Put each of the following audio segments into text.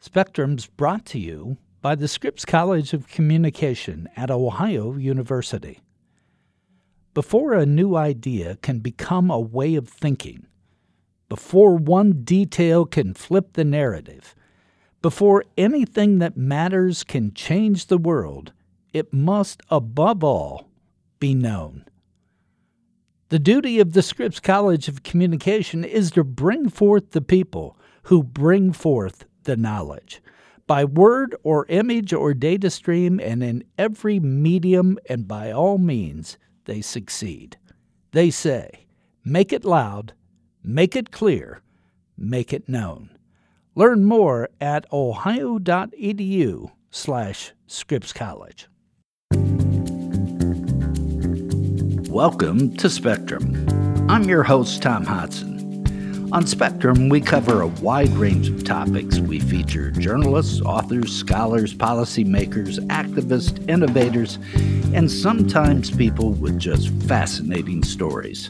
Spectrum's brought to you by the Scripps College of Communication at Ohio University. Before a new idea can become a way of thinking, before one detail can flip the narrative, before anything that matters can change the world, it must, above all, be known. The duty of the Scripps College of Communication is to bring forth the people who bring forth the knowledge, by word or image or data stream, and in every medium, and by all means, they succeed. They say, make it loud, make it clear, make it known. Learn more at ohio.edu/Scripps College. Welcome to Spectrum. I'm your host, Tom Hodson. On Spectrum, we cover a wide range of topics. We feature journalists, authors, scholars, policymakers, activists, innovators, and sometimes people with just fascinating stories.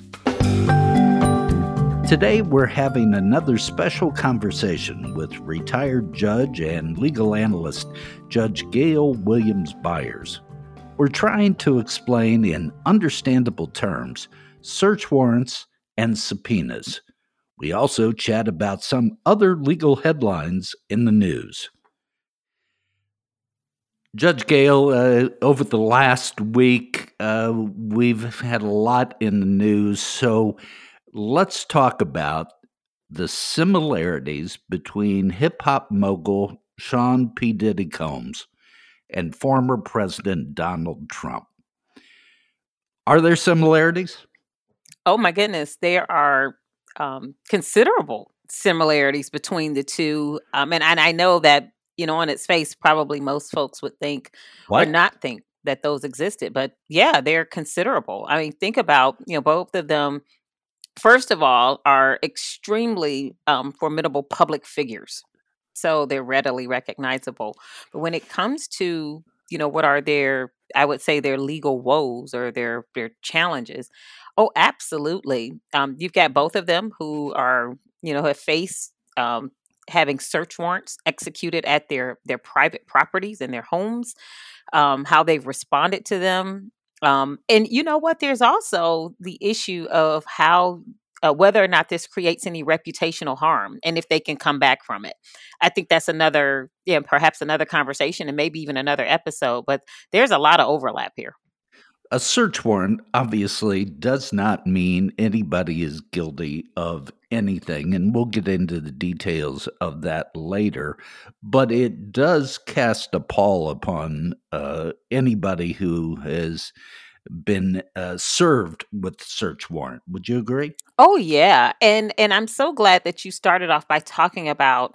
Today, we're having another special conversation with retired judge and legal analyst Judge Gail Williams Byers. We're trying to explain in understandable terms search warrants and subpoenas. We also chat about some other legal headlines in the news. Judge Gail, over the last week, we've had a lot in the news, so let's talk about the similarities between hip-hop mogul Sean P. Diddy Combs and former President Donald Trump. Are there similarities? Oh, my goodness. There are considerable similarities between the two. And I know that, on its face, probably most folks would think or not think that those existed. But yeah, they're considerable. I mean, think about, both of them, first of all, are extremely formidable public figures. So they're readily recognizable. But when it comes to, what are their, I would say, their legal woes or their challenges. Oh, absolutely. You've got both of them who are, have faced having search warrants executed at their private properties and their homes, how they've responded to them. And you know what? There's also the issue of how whether or not this creates any reputational harm and if they can come back from it. I think that's perhaps another conversation and maybe even another episode, but there's a lot of overlap here. A search warrant obviously does not mean anybody is guilty of anything, and we'll get into the details of that later, but it does cast a pall upon anybody who has been served with search warrant. Would you agree? Oh, yeah. And I'm so glad that you started off by talking about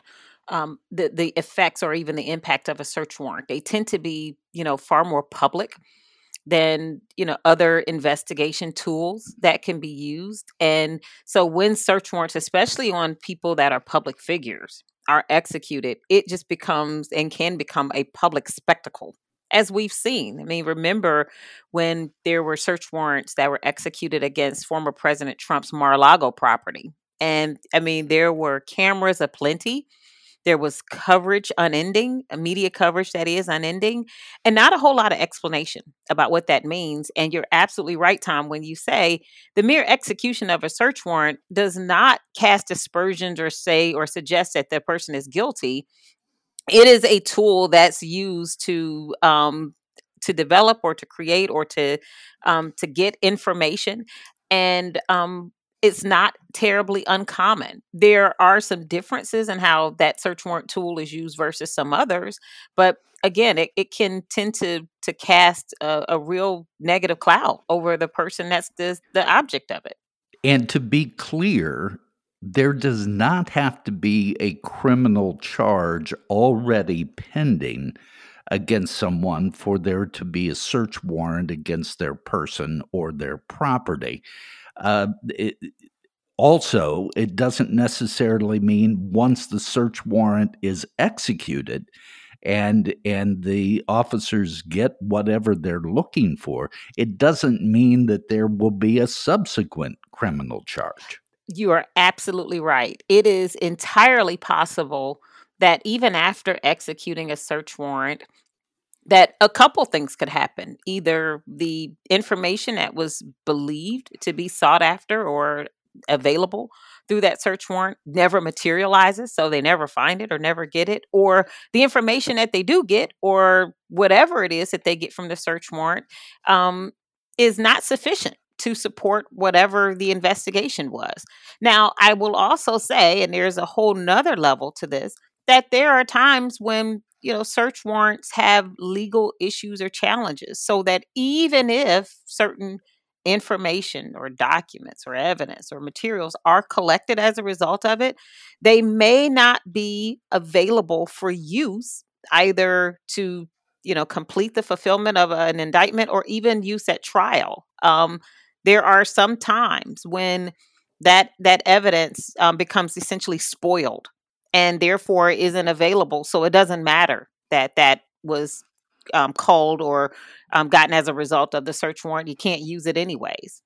the effects or even the impact of a search warrant. They tend to be, far more public than, other investigation tools that can be used. And so when search warrants, especially on people that are public figures, are executed, it just becomes and can become a public spectacle, as we've seen. I mean, remember when there were search warrants that were executed against former President Trump's Mar-a-Lago property. And I mean, there were cameras aplenty. There was coverage unending, media coverage that is unending, and not a whole lot of explanation about what that means. And you're absolutely right, Tom, when you say the mere execution of a search warrant does not cast aspersions or say or suggest that the person is guilty. It is a tool that's used to develop or to create or to get information. And it's not terribly uncommon. There are some differences in how that search warrant tool is used versus some others. But again, it can tend to cast a real negative cloud over the person that's the object of it. And to be clear, there does not have to be a criminal charge already pending against someone for there to be a search warrant against their person or their property. Also, it doesn't necessarily mean once the search warrant is executed and the officers get whatever they're looking for, it doesn't mean that there will be a subsequent criminal charge. You are absolutely right. It is entirely possible that even after executing a search warrant, that a couple things could happen. Either the information that was believed to be sought after or available through that search warrant never materializes, so they never find it or never get it, or the information that they do get, or whatever it is that they get from the search warrant, um, is not sufficient to support whatever the investigation was. Now, I will also say, and there's a whole nother level to this, that there are times when search warrants have legal issues or challenges, so that even if certain information or documents or evidence or materials are collected as a result of it, they may not be available for use, either to complete the fulfillment of an indictment or even use at trial. There are some times when that evidence becomes essentially spoiled and therefore isn't available. So it doesn't matter that that was called or gotten as a result of the search warrant. You can't use it anyways.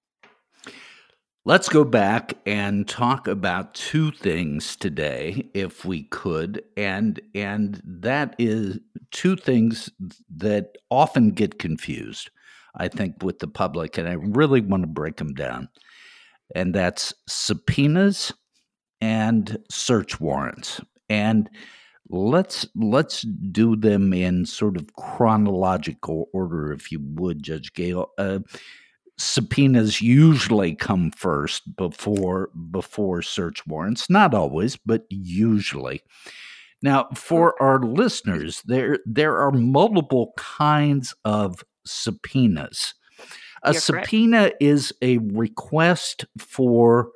Let's go back and talk about two things today, if we could, and that is two things that often get confused, I think, with the public, and I really want to break them down. And that's subpoenas and search warrants. And let's do them in sort of chronological order, if you would, Judge Gale. Subpoenas usually come first before search warrants. Not always, but usually. Now, for our listeners, there are multiple kinds of subpoenas. A You're correct. subpoena is a request for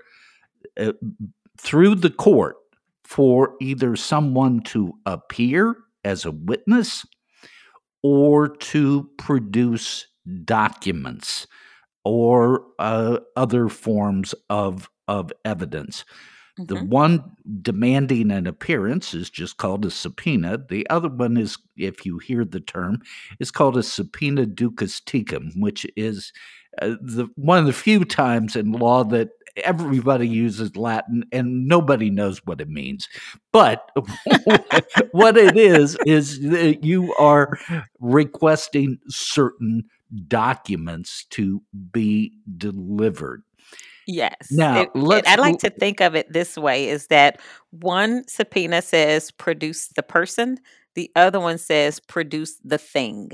through the court for either someone to appear as a witness or to produce documents or other forms of evidence. The one demanding an appearance is just called a subpoena. The other one is, if you hear the term, is called a subpoena ducis tecum, which is one of the few times in law that everybody uses Latin and nobody knows what it means. But what it is that you are requesting certain documents to be delivered. Yes. Now, I like to think of it this way, is that one subpoena says produce the person, the other one says produce the thing.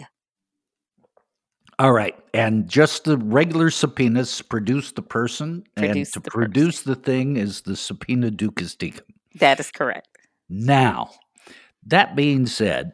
All right. And just the regular subpoenas produce the person, and to produce the thing is the subpoena ducis tecum. That is correct. Now, that being said,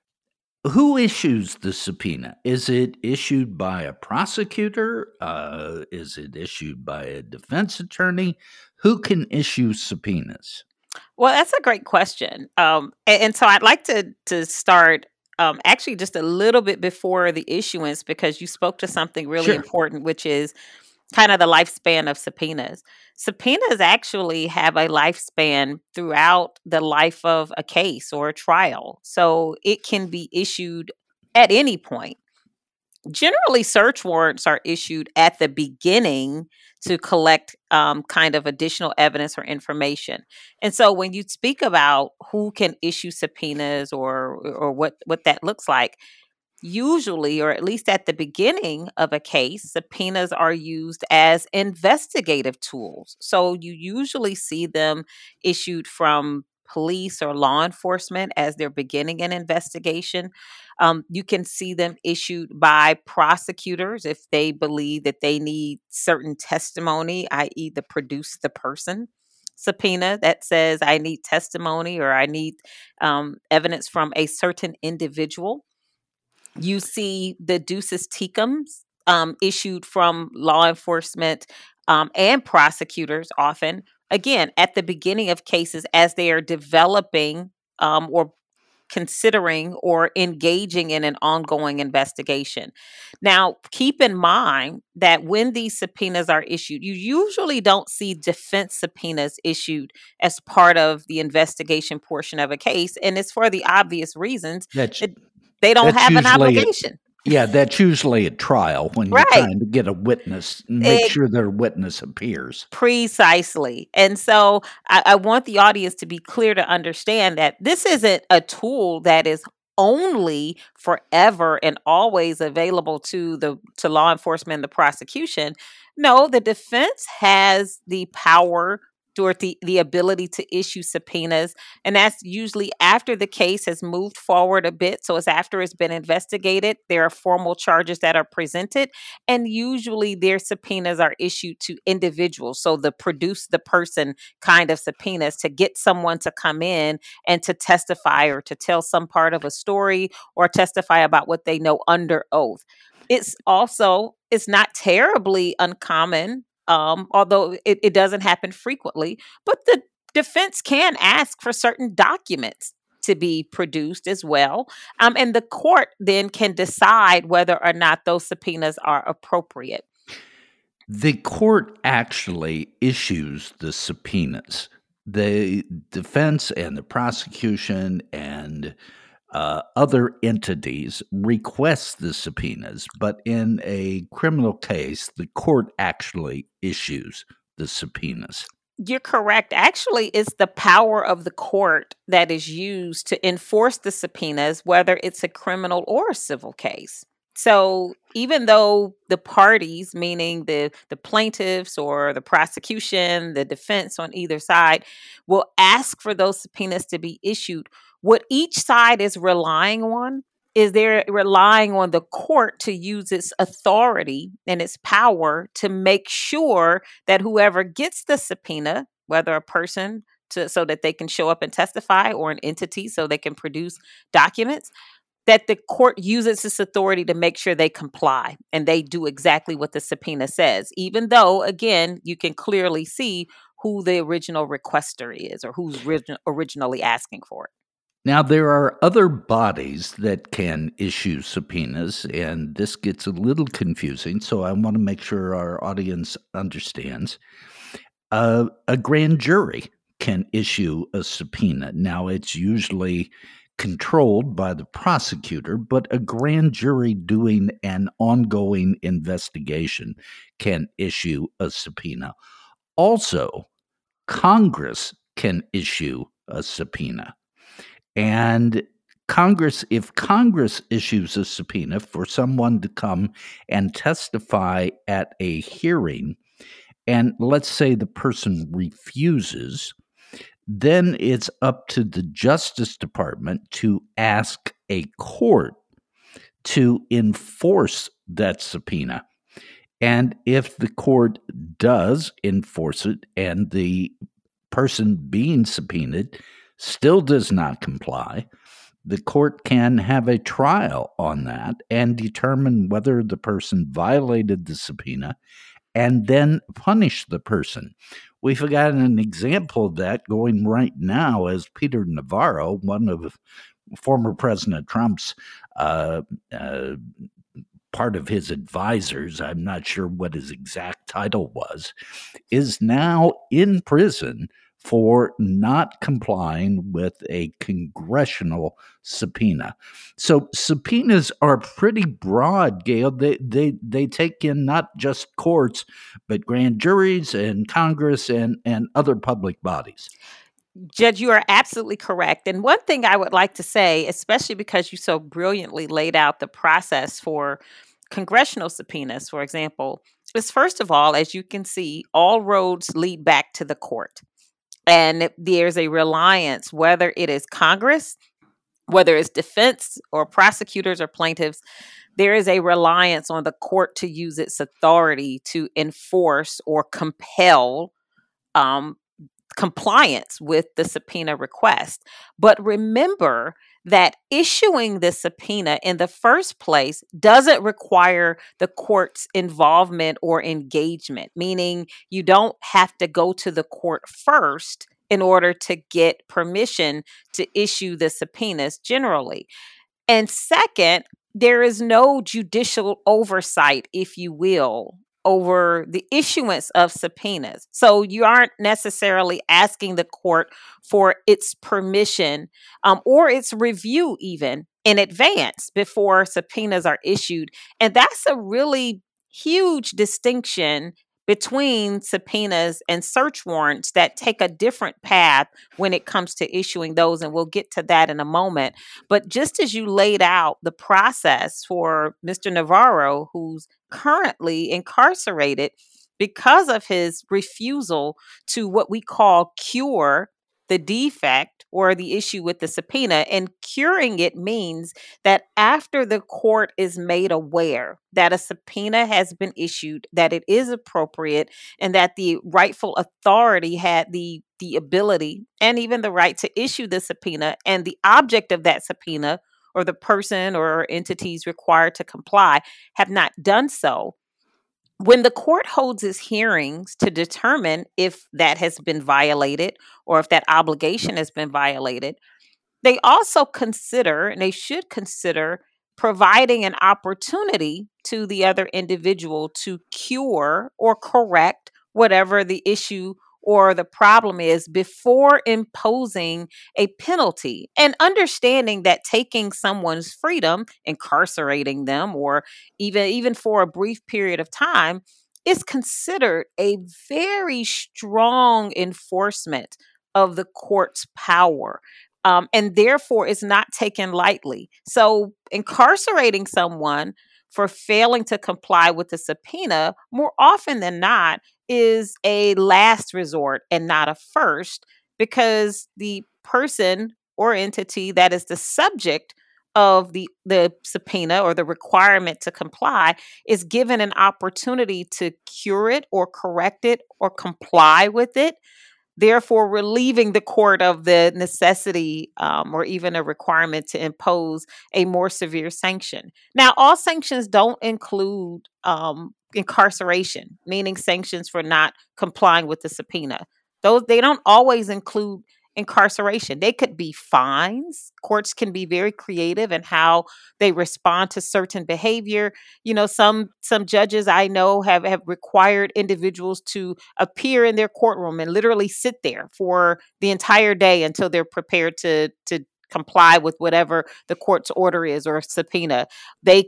who issues the subpoena? Is it issued by a prosecutor? Is it issued by a defense attorney? Who can issue subpoenas? Well, that's a great question. And so I'd like to start actually just a little bit before the issuance, because you spoke to something really important, which is kind of the lifespan of subpoenas. Subpoenas actually have a lifespan throughout the life of a case or a trial. So it can be issued at any point. Generally, search warrants are issued at the beginning to collect kind of additional evidence or information. And so when you speak about who can issue subpoenas or what that looks like, usually, or at least at the beginning of a case, subpoenas are used as investigative tools. So you usually see them issued from police or law enforcement as they're beginning an investigation. You can see them issued by prosecutors if they believe that they need certain testimony, i.e., the produce the person subpoena that says, I need testimony or I need evidence from a certain individual. You see the ducis tecums issued from law enforcement and prosecutors often, again, at the beginning of cases as they are developing or considering or engaging in an ongoing investigation. Now, keep in mind that when these subpoenas are issued, you usually don't see defense subpoenas issued as part of the investigation portion of a case. And it's for the obvious reasons that they don't have an obligation. Yeah, that's usually a trial when you're Right. trying to get a witness and make sure their witness appears. Precisely. And so I want the audience to be clear to understand that this isn't a tool that is only forever and always available to law enforcement and the prosecution. No, the defense has the power or the ability to issue subpoenas. And that's usually after the case has moved forward a bit. So it's after it's been investigated. There are formal charges that are presented, and usually their subpoenas are issued to individuals. So the produce the person kind of subpoenas to get someone to come in and to testify or to tell some part of a story or testify about what they know under oath. It's not terribly uncommon, although it doesn't happen frequently, but the defense can ask for certain documents to be produced as well. And the court then can decide whether or not those subpoenas are appropriate. The court actually issues the subpoenas. The defense and the prosecution and other entities request the subpoenas, but in a criminal case, the court actually issues the subpoenas. You're correct. Actually, it's the power of the court that is used to enforce the subpoenas, whether it's a criminal or a civil case. So even though the parties, meaning the plaintiffs or the prosecution, the defense on either side, will ask for those subpoenas to be issued, what each side is relying on is they're relying on the court to use its authority and its power to make sure that whoever gets the subpoena, whether a person so that they can show up and testify, or an entity so they can produce documents, that the court uses its authority to make sure they comply and they do exactly what the subpoena says, even though, again, you can clearly see who the original requester is or who's originally asking for it. Now, there are other bodies that can issue subpoenas, and this gets a little confusing, so I want to make sure our audience understands. A grand jury can issue a subpoena. Now, it's usually controlled by the prosecutor, but a grand jury doing an ongoing investigation can issue a subpoena. Also, Congress can issue a subpoena. And if Congress issues a subpoena for someone to come and testify at a hearing, and let's say the person refuses, then it's up to the Justice Department to ask a court to enforce that subpoena. And if the court does enforce it and the person being subpoenaed still does not comply, the court can have a trial on that and determine whether the person violated the subpoena and then punish the person. We've got an example of that going right now as Peter Navarro, one of former President Trump's part of his advisors, I'm not sure what his exact title was, is now in prison for not complying with a congressional subpoena. So subpoenas are pretty broad, Gail. They take in not just courts, but grand juries and Congress and other public bodies. Judge, you are absolutely correct. And one thing I would like to say, especially because you so brilliantly laid out the process for congressional subpoenas, for example, is first of all, as you can see, all roads lead back to the court. And there's a reliance, whether it is Congress, whether it's defense or prosecutors or plaintiffs, there is a reliance on the court to use its authority to enforce or compel compliance with the subpoena request. But remember that issuing the subpoena in the first place doesn't require the court's involvement or engagement, meaning you don't have to go to the court first in order to get permission to issue the subpoenas generally. And second, there is no judicial oversight, if you will, over the issuance of subpoenas. So you aren't necessarily asking the court for its permission or its review even in advance before subpoenas are issued. And that's a really huge distinction between subpoenas and search warrants that take a different path when it comes to issuing those. And we'll get to that in a moment. But just as you laid out the process for Mr. Navarro, who's currently incarcerated because of his refusal to what we call cure the defect or the issue with the subpoena. And curing it means that after the court is made aware that a subpoena has been issued, that it is appropriate, and that the rightful authority had the ability and even the right to issue the subpoena, and the object of that subpoena or the person or entities required to comply have not done so. When the court holds its hearings to determine if that has been violated or if that obligation has been violated, they also consider, and they should consider, providing an opportunity to the other individual to cure or correct whatever the issue or the problem is before imposing a penalty. And understanding that taking someone's freedom, incarcerating them, or even for a brief period of time, is considered a very strong enforcement of the court's power, and therefore is not taken lightly. So, incarcerating someone for failing to comply with the subpoena, more often than not, is a last resort and not a first, because the person or entity that is the subject of the subpoena or the requirement to comply is given an opportunity to cure it or correct it or comply with it, therefore relieving the court of the necessity or even a requirement to impose a more severe sanction. Now, all sanctions don't include incarceration, meaning sanctions for not complying with the subpoena. Those, they don't always include incarceration. They could be fines. Courts can be very creative in how they respond to certain behavior. You know, some judges I know have required individuals to appear in their courtroom and literally sit there for the entire day until they're prepared to comply with whatever the court's order is or subpoena. They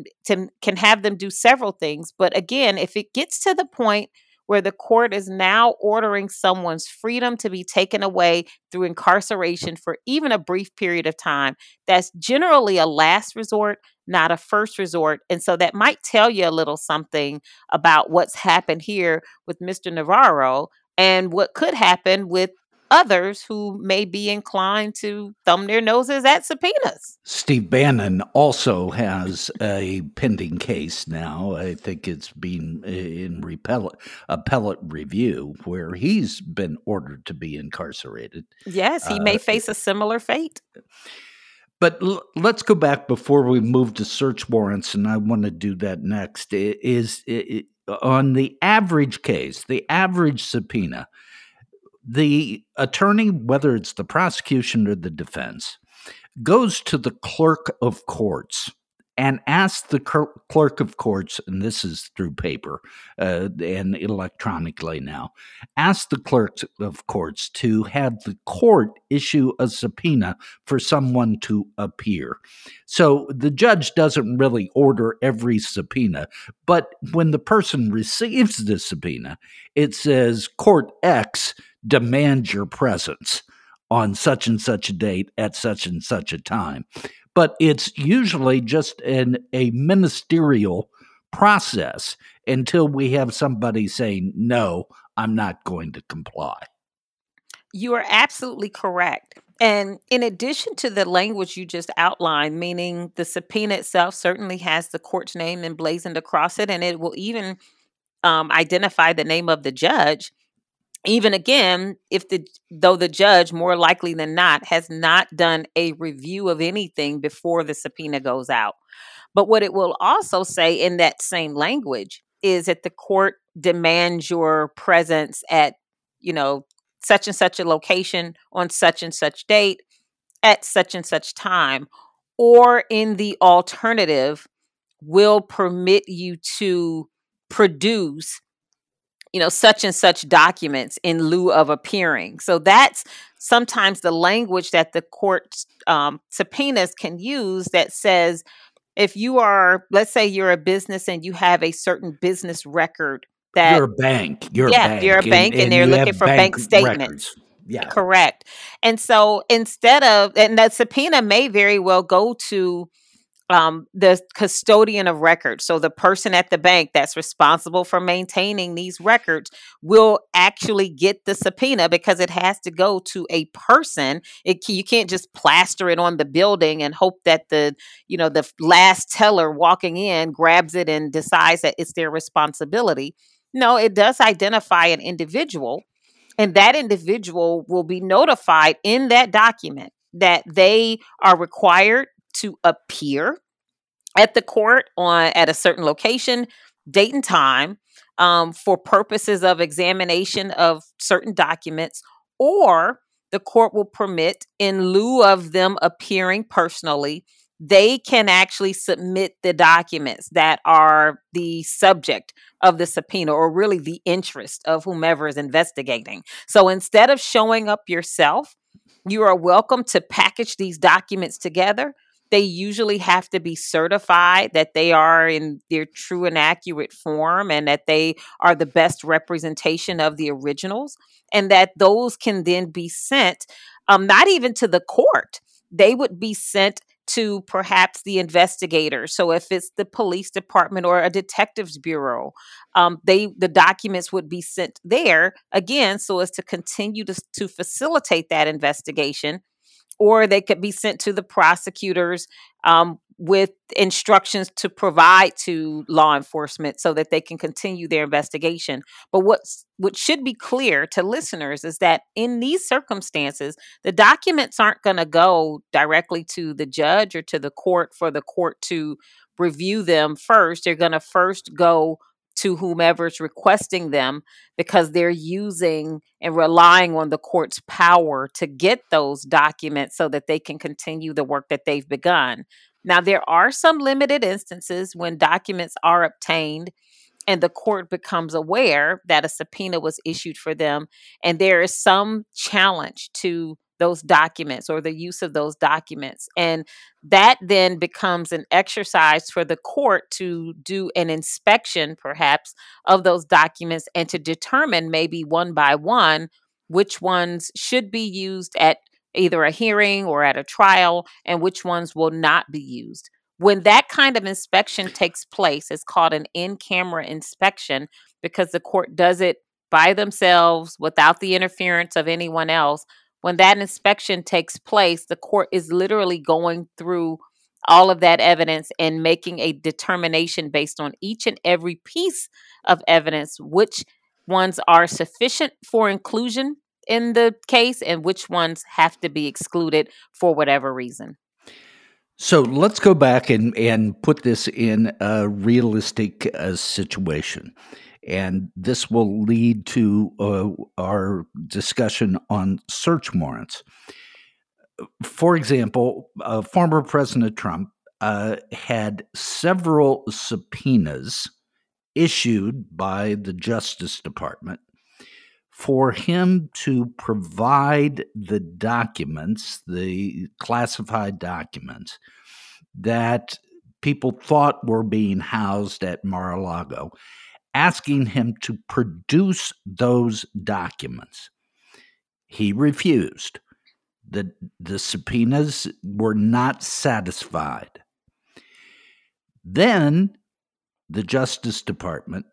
can have them do several things, but again, if it gets to the point where the court is now ordering someone's freedom to be taken away through incarceration for even a brief period of time, that's generally a last resort, not a first resort. And so that might tell you a little something about what's happened here with Mr. Navarro and what could happen with others who may be inclined to thumb their noses at subpoenas. Steve Bannon also has a pending case now. I think it's been in appellate review where he's been ordered to be incarcerated. Yes, he may face a similar fate. But let's go back before we move to search warrants, and I want to do that next, is on the average case, the average subpoena, the attorney, whether it's the prosecution or the defense, goes to the clerk of courts and asks the clerk of courts, and this is through paper and electronically now, asks the clerk of courts to have the court issue a subpoena for someone to appear. So the judge doesn't really order every subpoena, but when the person receives the subpoena, it says, Court X demands your presence on such and such a date at such and such a time. But it's usually just a ministerial process until we have somebody saying, no, I'm not going to comply. You are absolutely correct. And in addition to the language you just outlined, meaning the subpoena itself certainly has the court's name emblazoned across it, and it will even identify the name of the judge. Even again, though the judge more likely than not has not done a review of anything before the subpoena goes out. But what it will also say in that same language is that the court demands your presence at, such and such a location on such and such date at such and such time, or in the alternative, will permit you to produce, such and such documents in lieu of appearing. So that's sometimes the language that the court subpoenas can use that says, if you are, let's say you're a business and you have a certain business record that, You're a bank. You're a yeah, you're a bank, bank and and they're you looking have for bank bank statements. records. Yeah. Correct. And so and that subpoena may very well go to the custodian of records. So the person at the bank that's responsible for maintaining these records will actually get the subpoena because it has to go to a person. You can't just plaster it on the building and hope that the last teller walking in grabs it and decides that it's their responsibility. No, it does identify an individual, and that individual will be notified in that document that they are required to appear at the court at a certain location, date and time, for purposes of examination of certain documents, or the court will permit, in lieu of them appearing personally, they can actually submit the documents that are the subject of the subpoena, or really the interest of whomever is investigating. So instead of showing up yourself, you are welcome to package these documents together. They usually have to be certified that they are in their true and accurate form, and that they are the best representation of the originals, and that those can then be sent, not even to the court. They would be sent to perhaps the investigator. So if it's the police department or a detectives bureau, the documents would be sent there again, so as to continue to facilitate that investigation. Or they could be sent to the prosecutors with instructions to provide to law enforcement so that they can continue their investigation. But what should be clear to listeners is that in these circumstances, the documents aren't going to go directly to the judge or to the court for the court to review them first. They're going to first go to whomever's requesting them, because they're using and relying on the court's power to get those documents so that they can continue the work that they've begun. Now, there are some limited instances when documents are obtained and the court becomes aware that a subpoena was issued for them, and there is some challenge to those documents or the use of those documents. And that then becomes an exercise for the court to do an inspection, perhaps, of those documents, and to determine maybe one by one which ones should be used at either a hearing or at a trial, and which ones will not be used. When that kind of inspection takes place, it's called an in-camera inspection, because the court does it by themselves without the interference of anyone else. When that inspection takes place, the court is literally going through all of that evidence and making a determination based on each and every piece of evidence, which ones are sufficient for inclusion in the case and which ones have to be excluded for whatever reason. So let's go back and put this in a realistic situation. And this will lead to our discussion on search warrants. For example, former President Trump had several subpoenas issued by the Justice Department for him to provide the documents, the classified documents that people thought were being housed at Mar-a-Lago, asking him to produce those documents. He refused. The subpoenas were not satisfied. Then the Justice Department,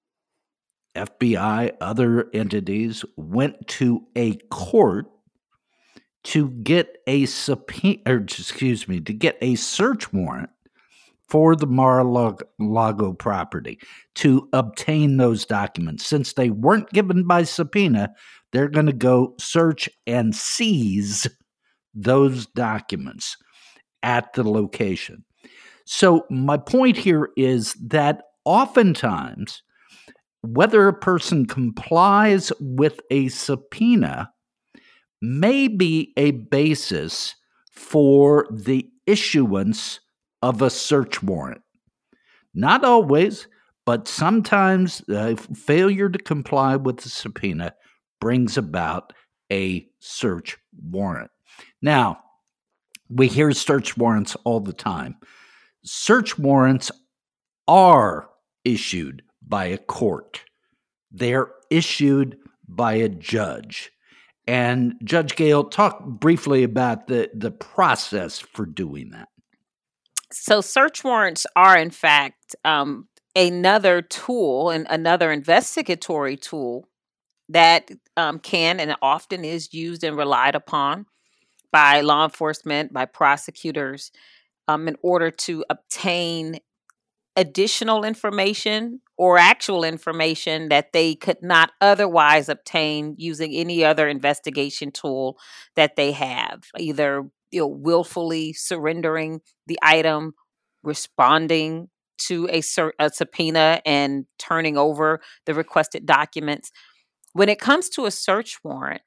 FBI, other entities went to a court to get a to get a search warrant for the Mar-a-Lago property to obtain those documents. Since they weren't given by subpoena, they're going to go search and seize those documents at the location. So my point here is that oftentimes, whether a person complies with a subpoena may be a basis for the issuance of a search warrant. Not always, but sometimes failure to comply with the subpoena brings about a search warrant. Now, we hear search warrants all the time. Search warrants are issued by a court. They're issued by a judge. And Judge Gale, talk briefly about the process for doing that. So search warrants are, in fact, another tool and another investigatory tool that can and often is used and relied upon by law enforcement, by prosecutors, in order to obtain additional information or actual information that they could not otherwise obtain using any other investigation tool that they have, either willfully surrendering the item, responding to a subpoena, and turning over the requested documents. When it comes to a search warrant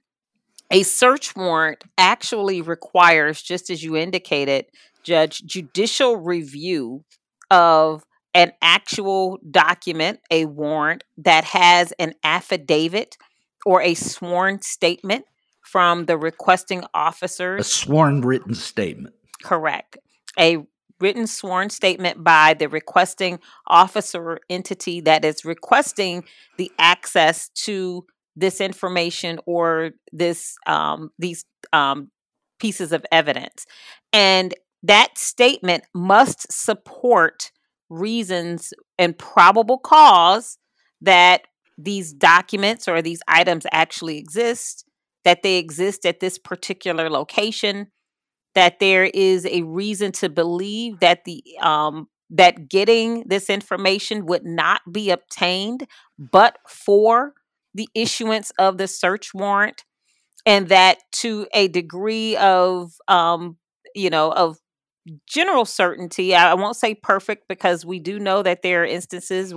actually requires, just as you indicated, Judge, judicial review of an actual document, a warrant that has an affidavit or a sworn statement from the requesting officers. A sworn written statement. Correct. A written sworn statement by the requesting officer or entity that is requesting the access to this information or these pieces of evidence. And that statement must support reasons and probable cause that these documents or these items actually exist, that they exist at this particular location, that there is a reason to believe that that getting this information would not be obtained but for the issuance of the search warrant, and that to a degree of of general certainty. I won't say perfect, because we do know that there are instances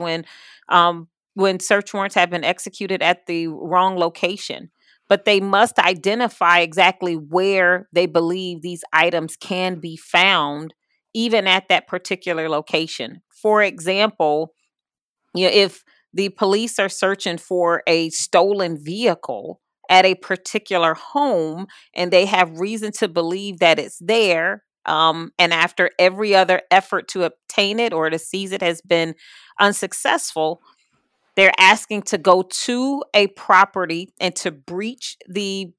when search warrants have been executed at the wrong location, but they must identify exactly where they believe these items can be found, even at that particular location. For example, if the police are searching for a stolen vehicle at a particular home and they have reason to believe that it's there, and after every other effort to obtain it or to seize it has been unsuccessful, they're asking to go to a property and to breach the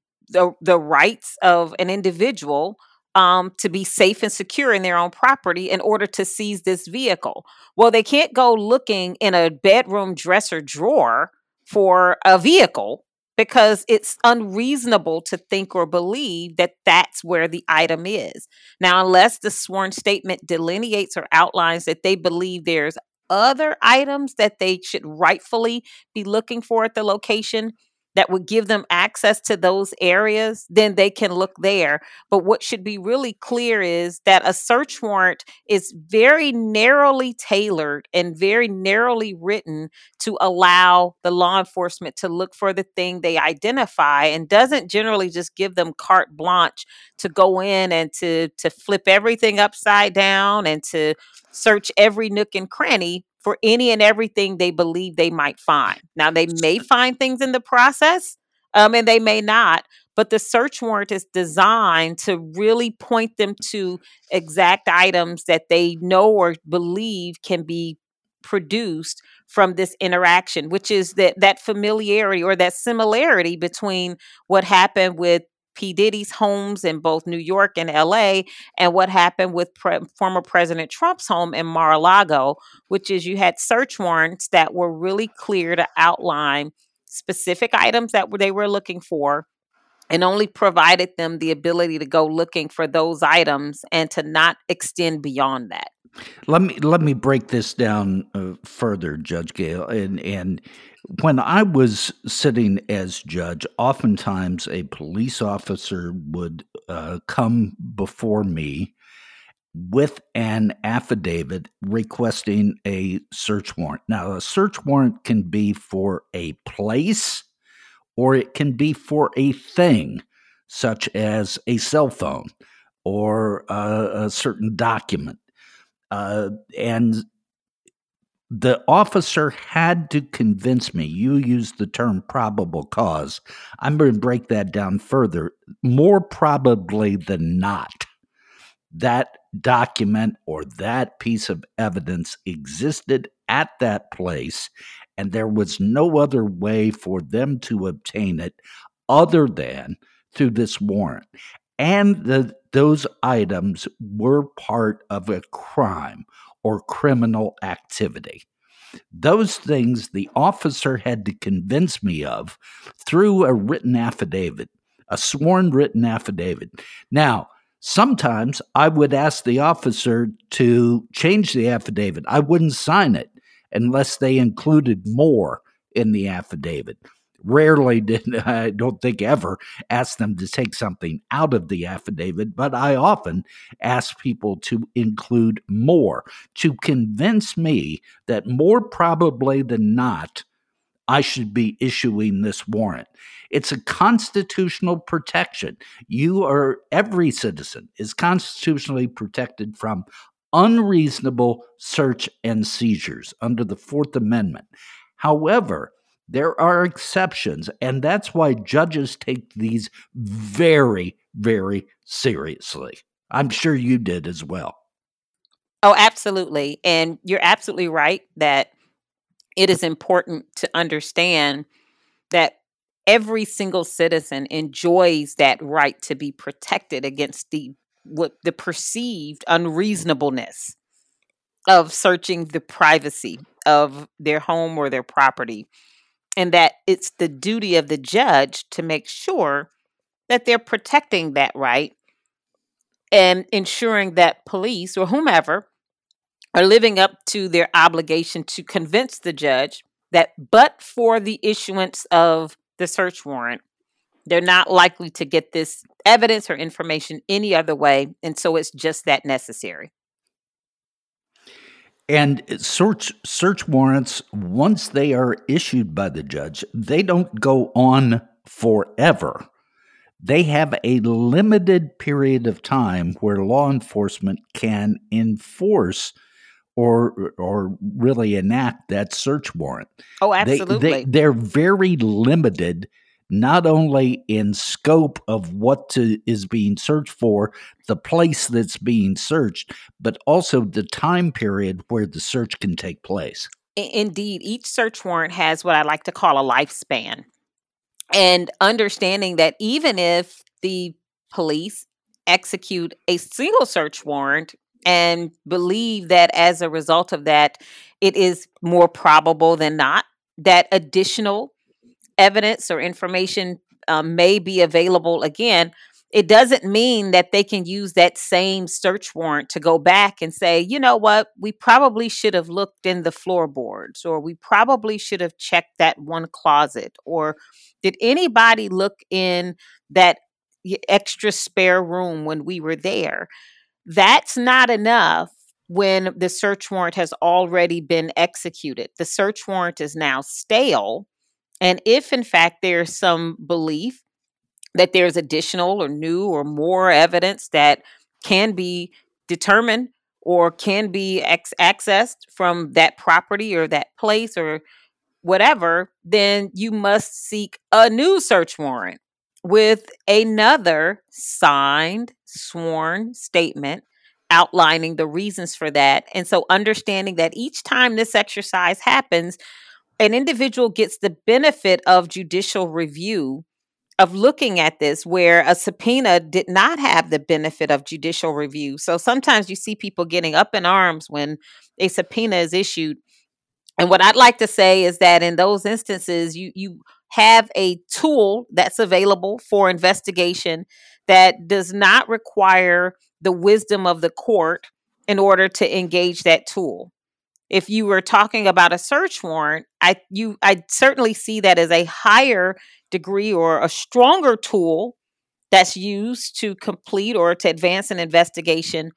rights of an individual, to be safe and secure in their own property in order to seize this vehicle. Well, they can't go looking in a bedroom dresser drawer for a vehicle, because it's unreasonable to think or believe that that's where the item is. Now, unless the sworn statement delineates or outlines that they believe there's other items that they should rightfully be looking for at the location that would give them access to those areas, then they can look there. But what should be really clear is that a search warrant is very narrowly tailored and very narrowly written to allow the law enforcement to look for the thing they identify, and doesn't generally just give them carte blanche to go in and to flip everything upside down and to search every nook and cranny for any and everything they believe they might find. Now, they may find things in the process, and they may not, but the search warrant is designed to really point them to exact items that they know or believe can be produced from this interaction, which is that familiarity or that similarity between what happened with P. Diddy's homes in both New York and LA, and what happened with former President Trump's home in Mar-a-Lago, which is you had search warrants that were really clear to outline specific items that they were looking for, and only provided them the ability to go looking for those items and to not extend beyond that. Let me break this down further, Judge Gale. And when I was sitting as judge, oftentimes a police officer would come before me with an affidavit requesting a search warrant. Now, a search warrant can be for a place, or it can be for a thing, such as a cell phone or a certain document. And The officer had to convince me. You used the term probable cause. I'm going to break that down further. More probably than not, that document or that piece of evidence existed at that place, and there was no other way for them to obtain it other than through this warrant. And those items were part of a crime or criminal activity. Those things the officer had to convince me of through a written affidavit, a sworn written affidavit. Now, sometimes I would ask the officer to change the affidavit. I wouldn't sign it unless they included more in the affidavit. Rarely did, I don't think ever, ask them to take something out of the affidavit, but I often ask people to include more to convince me that more probably than not, I should be issuing this warrant. It's a constitutional protection. Every citizen is constitutionally protected from unreasonable search and seizures under the Fourth Amendment. However, there are exceptions, and that's why judges take these very, very seriously. I'm sure you did as well. Oh, absolutely. And you're absolutely right that it is important to understand that every single citizen enjoys that right to be protected against the perceived unreasonableness of searching the privacy of their home or their property, and that it's the duty of the judge to make sure that they're protecting that right and ensuring that police or whomever are living up to their obligation to convince the judge that but for the issuance of the search warrant, they're not likely to get this evidence or information any other way. And so it's just that necessary. And search warrants, once they are issued by the judge, they don't go on forever. They have a limited period of time where law enforcement can enforce or really enact that search warrant. Oh, absolutely. They're very limited, not only in scope of what is being searched for, the place that's being searched, but also the time period where the search can take place. Indeed, each search warrant has what I like to call a lifespan. And understanding that even if the police execute a single search warrant and believe that as a result of that, it is more probable than not that additional evidence or information may be available again, it doesn't mean that they can use that same search warrant to go back and say, you know what, we probably should have looked in the floorboards, or we probably should have checked that one closet, or did anybody look in that extra spare room when we were there? That's not enough when the search warrant has already been executed. The search warrant is now stale. And if, in fact, there's some belief that there's additional or new or more evidence that can be determined or can be accessed from that property or that place or whatever, then you must seek a new search warrant with another signed, sworn statement outlining the reasons for that. And so understanding that each time this exercise happens, an individual gets the benefit of judicial review of looking at this, where a subpoena did not have the benefit of judicial review. So sometimes you see people getting up in arms when a subpoena is issued. And what I'd like to say is that in those instances, you have a tool that's available for investigation that does not require the wisdom of the court in order to engage that tool. If you were talking about a search warrant, I certainly see that as a higher degree or a stronger tool that's used to complete or to advance an investigation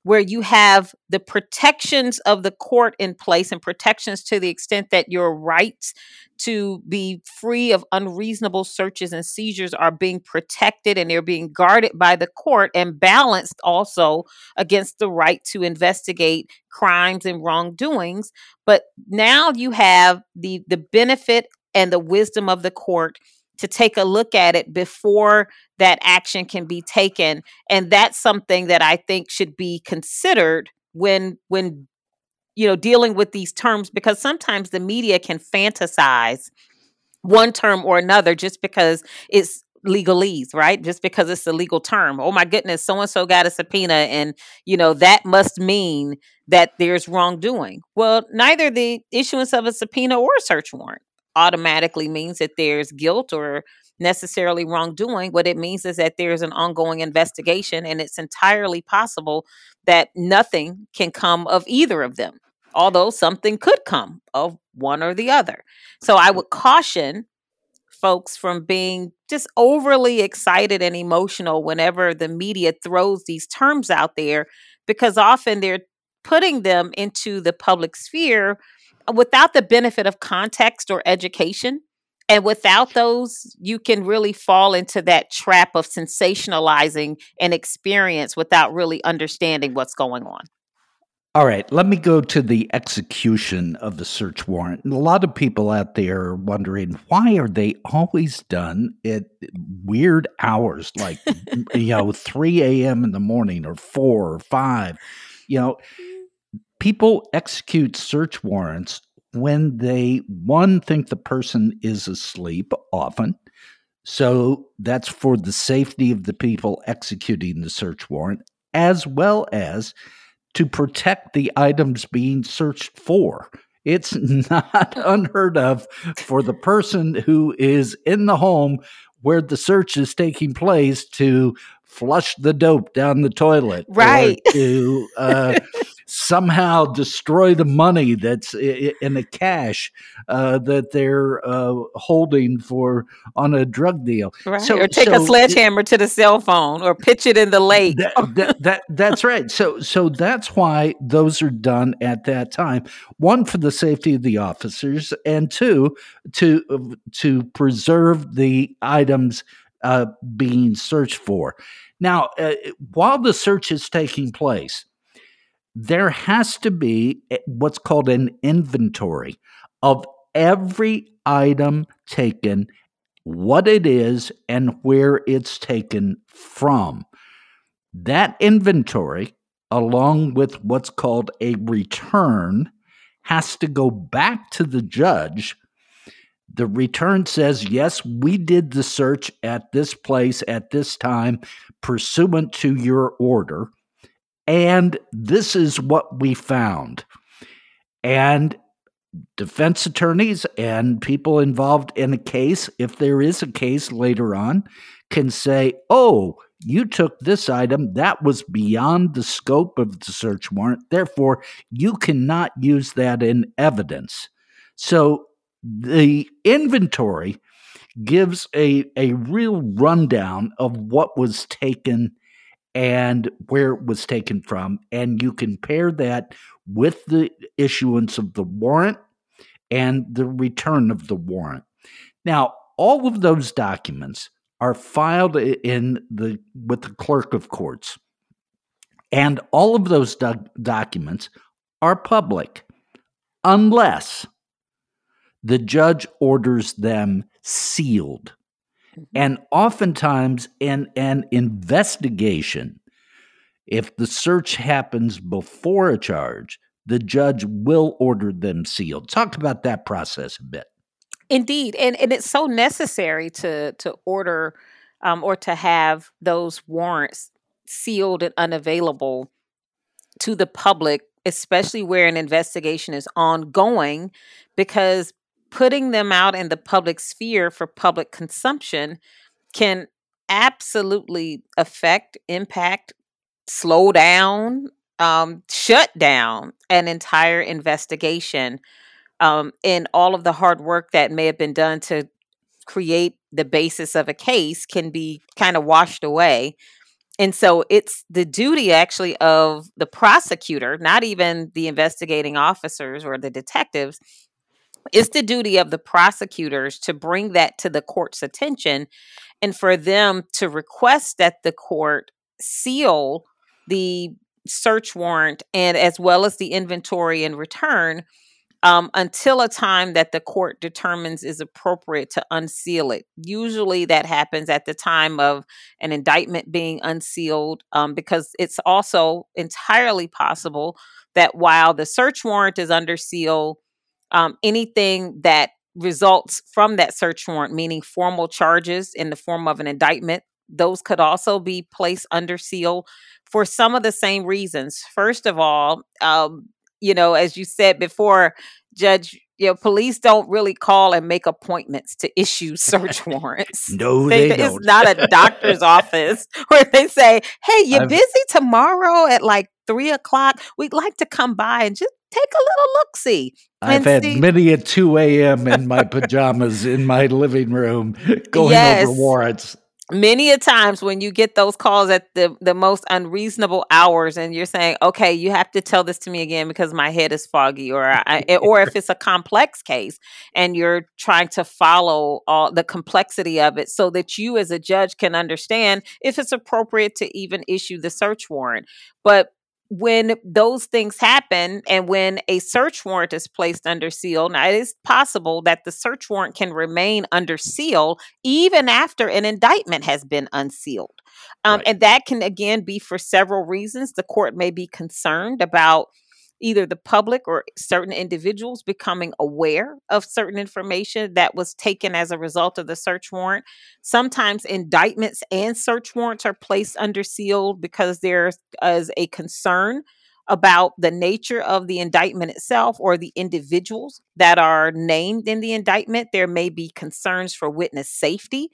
where you have the protections of the court in place, and protections to the extent that your rights to be free of unreasonable searches and seizures are being protected, and they're being guarded by the court and balanced also against the right to investigate crimes and wrongdoings. But now you have the benefit and the wisdom of the court to take a look at it before that action can be taken. And that's something that I think should be considered when dealing with these terms, because sometimes the media can fantasize one term or another just because it's legalese, right? Just because it's a legal term. Oh my goodness, so and so got a subpoena, and that must mean that there's wrongdoing. Well, neither the issuance of a subpoena or a search warrant automatically means that there's guilt or necessarily wrongdoing. What it means is that there's an ongoing investigation, and it's entirely possible that nothing can come of either of them, although something could come of one or the other. So I would caution folks from being just overly excited and emotional whenever the media throws these terms out there, because often they're putting them into the public sphere without the benefit of context or education. And without those, you can really fall into that trap of sensationalizing an experience without really understanding what's going on. All right, let me go to the execution of the search warrant. And a lot of people out there are wondering, why are they always done at weird hours, like 3 a.m. in the morning or 4 or 5? People execute search warrants when they, one, think the person is asleep often. So that's for the safety of the people executing the search warrant, as well as to protect the items being searched for. It's not unheard of for the person who is in the home where the search is taking place to flush the dope down the toilet, right? Or to somehow destroy the money that's in the cash that they're holding on a drug deal. Right. Or take a sledgehammer to the cell phone, or pitch it in the lake. That's right. So that's why those are done at that time. One, for the safety of the officers, and two, to preserve the items being searched for. Now, while the search is taking place, there has to be what's called an inventory of every item taken, what it is, and where it's taken from. That inventory, along with what's called a return, has to go back to the judge. The return says, yes, we did the search at this place at this time, pursuant to your order, and this is what we found. And defense attorneys and people involved in a case, if there is a case later on, can say, oh, you took this item that was beyond the scope of the search warrant, therefore you cannot use that in evidence. So the inventory gives a real rundown of what was taken and where it was taken from, and you compare that with the issuance of the warrant and the return of the warrant. Now, all of those documents are filed with the clerk of courts, and all of those documents are public, unless the judge orders them sealed. And oftentimes in an investigation, if the search happens before a charge, the judge will order them sealed. Talk about that process a bit. Indeed. And it's so necessary to order or to have those warrants sealed and unavailable to the public, especially where an investigation is ongoing, because putting them out in the public sphere for public consumption can absolutely affect, impact, slow down, shut down an entire investigation. And all of the hard work that may have been done to create the basis of a case can be kind of washed away. And so it's the duty actually of the prosecutor, not even the investigating officers or the detectives. It's the duty of the prosecutors to bring that to the court's attention and for them to request that the court seal the search warrant and as well as the inventory and return until a time that the court determines is appropriate to unseal it. Usually that happens at the time of an indictment being unsealed, because it's also entirely possible that while the search warrant is under seal, anything that results from that search warrant, meaning formal charges in the form of an indictment, those could also be placed under seal for some of the same reasons. First of all, as you said before, Judge, police don't really call and make appointments to issue search warrants. No, they It's don't. not a doctor's office where they say, "Hey, you're I've- busy tomorrow at like 3 o'clock. We'd like to come by and just take a little look-see." I've And had see, many a 2 a.m. in my pajamas in my living room going yes, over warrants. many a times when you get those calls at the most unreasonable hours and you're saying, okay, you have to tell this to me again because my head is foggy, or if it's a complex case and you're trying to follow all the complexity of it so that you as a judge can understand if it's appropriate to even issue the search warrant. But when those things happen and when a search warrant is placed under seal, now it is possible that the search warrant can remain under seal even after an indictment has been unsealed. Right. And that can, again, be for several reasons. The court may be concerned about either the public or certain individuals becoming aware of certain information that was taken as a result of the search warrant. Sometimes indictments and search warrants are placed under seal because there is a concern about the nature of the indictment itself or the individuals that are named in the indictment. There may be concerns for witness safety,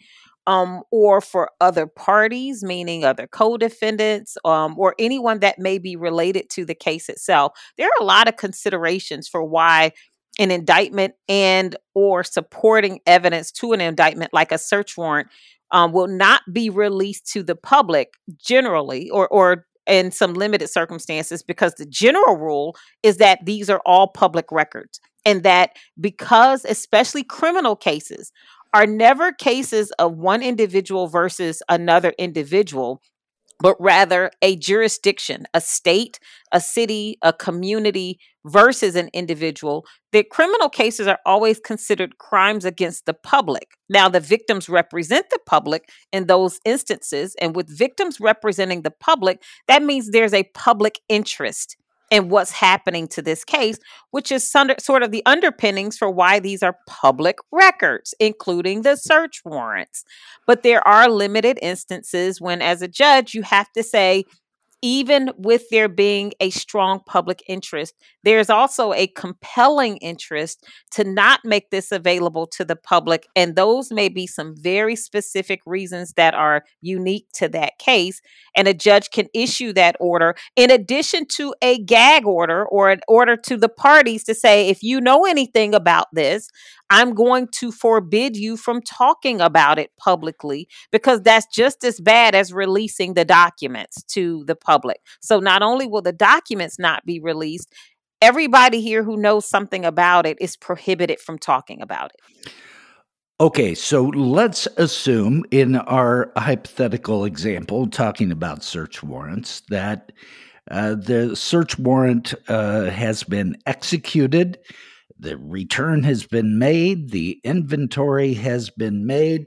or for other parties, meaning other co-defendants, or anyone that may be related to the case itself. There are a lot of considerations for why an indictment and or supporting evidence to an indictment, like a search warrant, will not be released to the public generally, or in some limited circumstances, because the general rule is that these are all public records, and that because especially criminal cases are never cases of one individual versus another individual, but rather a jurisdiction, a state, a city, a community versus an individual. The criminal cases are always considered crimes against the public. Now, the victims represent the public in those instances, and with victims representing the public, that means there's a public interest in what's happening to this case, which is sort of the underpinnings for why these are public records, including the search warrants. But there are limited instances when, as a judge, you have to say, even with there being a strong public interest, there's also a compelling interest to not make this available to the public. And those may be some very specific reasons that are unique to that case. And a judge can issue that order in addition to a gag order or an order to the parties to say, if you know anything about this, I'm going to forbid you from talking about it publicly, because that's just as bad as releasing the documents to the public. So not only will the documents not be released, everybody here who knows something about it is prohibited from talking about it. Okay, so let's assume in our hypothetical example, talking about search warrants, that the search warrant has been executed, the return has been made, the inventory has been made,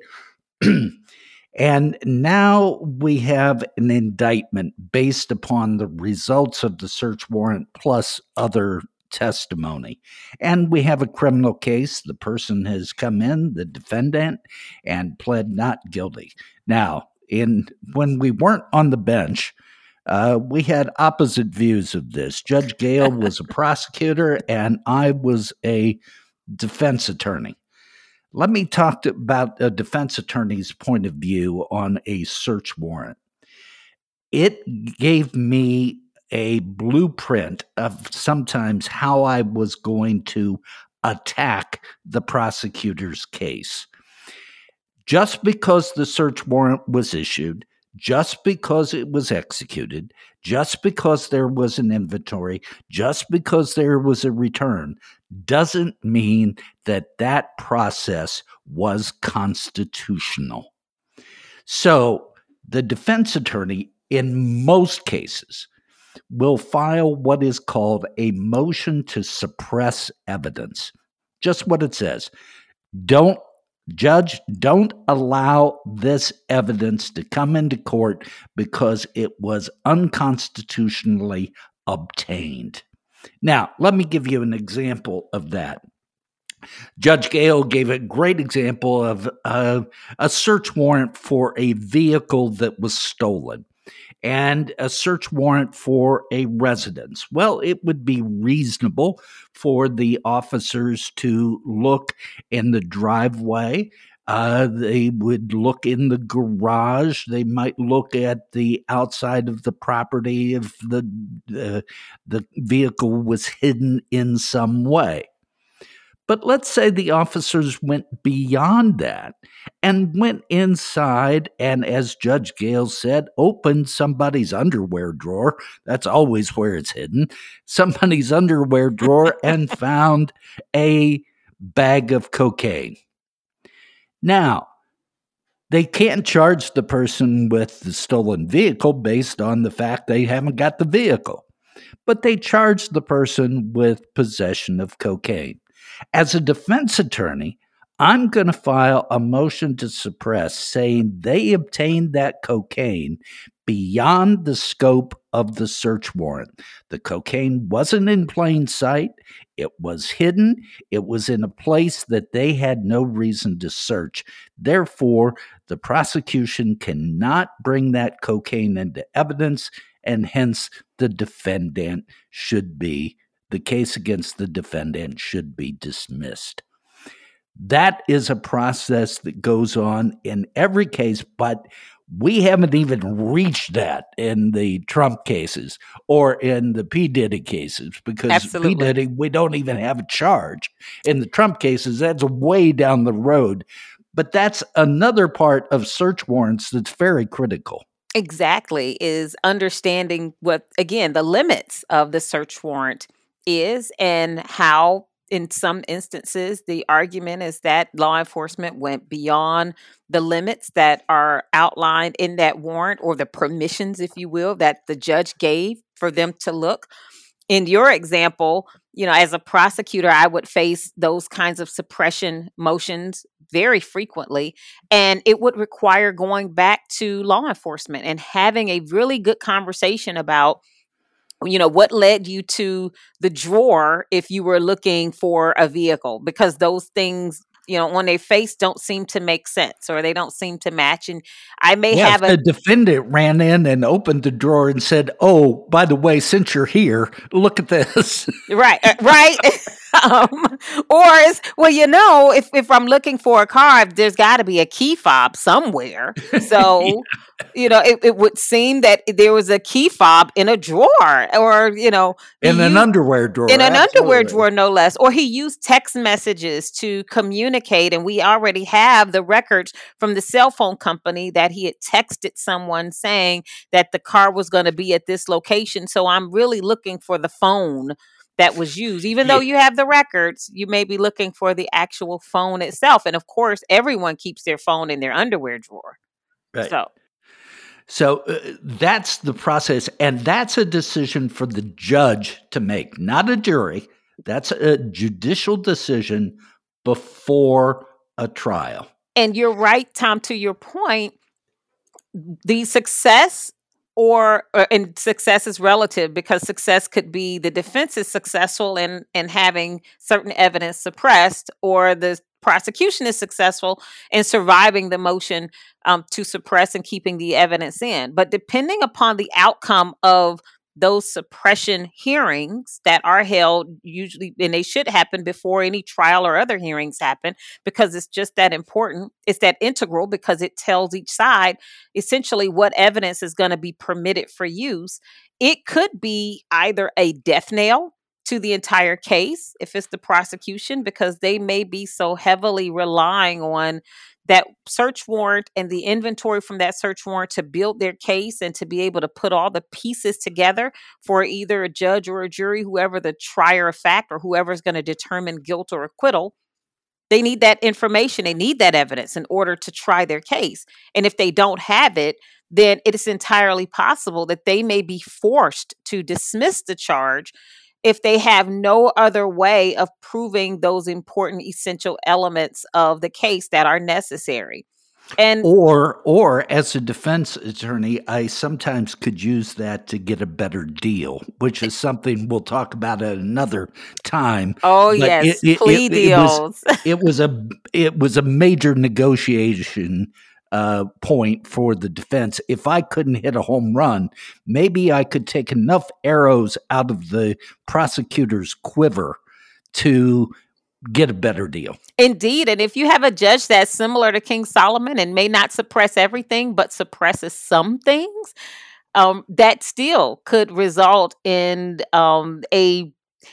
and now we have an indictment based upon the results of the search warrant plus other testimony. And we have a criminal case. The person has come in, the defendant, and pled not guilty. Now, when we weren't on the bench, we had opposite views of this. Judge Gale was a prosecutor, and I was a defense attorney. Let me talk about a defense attorney's point of view on a search warrant. It gave me a blueprint of sometimes how I was going to attack the prosecutor's case. Just because the search warrant was issued just because it was executed, just because there was an inventory, just because there was a return, doesn't mean that that process was constitutional. So the defense attorney, in most cases, will file what is called a motion to suppress evidence. Just what it says. Don't allow this evidence to come into court because it was unconstitutionally obtained. Now, let me give you an example of that. Judge Gale gave a great example of a search warrant for a vehicle that was stolen and a search warrant for a residence. Well, it would be reasonable for the officers to look in the driveway. They would look in the garage. They might look at the outside of the property if the vehicle was hidden in some way. But let's say the officers went beyond that and went inside and, as Judge Gale said, opened somebody's underwear drawer. That's always where it's hidden. Somebody's underwear drawer and found a bag of cocaine. Now, they can't charge the person with the stolen vehicle based on the fact they haven't got the vehicle, but they charge the person with possession of cocaine. As a defense attorney, I'm going to file a motion to suppress saying they obtained that cocaine beyond the scope of the search warrant. The cocaine wasn't in plain sight. It was hidden. It was in a place that they had no reason to search. Therefore, the prosecution cannot bring that cocaine into evidence, and hence the case against the defendant should be dismissed. That is a process that goes on in every case, but we haven't even reached that in the Trump cases or in the P. Diddy cases, because Absolutely. P. Diddy, we don't even have a charge. In the Trump cases, that's way down the road. But that's another part of search warrants that's very critical. Exactly, is understanding what, again, the limits of the search warrant is, and how in some instances the argument is that law enforcement went beyond the limits that are outlined in that warrant, or the permissions, if you will, that the judge gave for them to look. In your example, as a prosecutor, I would face those kinds of suppression motions very frequently, and it would require going back to law enforcement and having a really good conversation about, what led you to the drawer if you were looking for a vehicle, because those things, on their face, don't seem to make sense, or they don't seem to match. And I may have the defendant ran in and opened the drawer and said, "Oh, by the way, since you're here, look at this." Right. Or it's, if I'm looking for a car, there's got to be a key fob somewhere. So, it would seem that there was a key fob in a drawer, or, in an underwear drawer. In an underwear drawer, no less. Or he used text messages to communicate, and we already have the records from the cell phone company that he had texted someone saying that the car was going to be at this location. So I'm really looking for the phone that was used. Even though you have the records, you may be looking for the actual phone itself. And of course, everyone keeps their phone in their underwear drawer. Right. So that's the process, and that's a decision for the judge to make, not a jury. That's a judicial decision before a trial. And you're right, Tom, to your point, the success and success is relative, because success could be the defense is successful in having certain evidence suppressed, or the prosecution is successful in surviving the motion to suppress and keeping the evidence in. But depending upon the outcome of those suppression hearings that are held, usually, and they should happen before any trial or other hearings happen, because it's just that important. It's that integral, because it tells each side essentially what evidence is going to be permitted for use. It could be either a death nail to the entire case if it's the prosecution, because they may be so heavily relying on that search warrant and the inventory from that search warrant to build their case and to be able to put all the pieces together for either a judge or a jury, whoever the trier of fact or whoever is going to determine guilt or acquittal. They need that information. They need that evidence in order to try their case. And if they don't have it, then it is entirely possible that they may be forced to dismiss the charge if they have no other way of proving those important essential elements of the case that are necessary. And or as a defense attorney, I sometimes could use that to get a better deal, which is something we'll talk about at another time. oh But yes, plea deals. it was a major negotiation point for the defense. If I couldn't hit a home run, maybe I could take enough arrows out of the prosecutor's quiver to get a better deal. Indeed. And if you have a judge that's similar to King Solomon and may not suppress everything, but suppresses some things, that still could result in a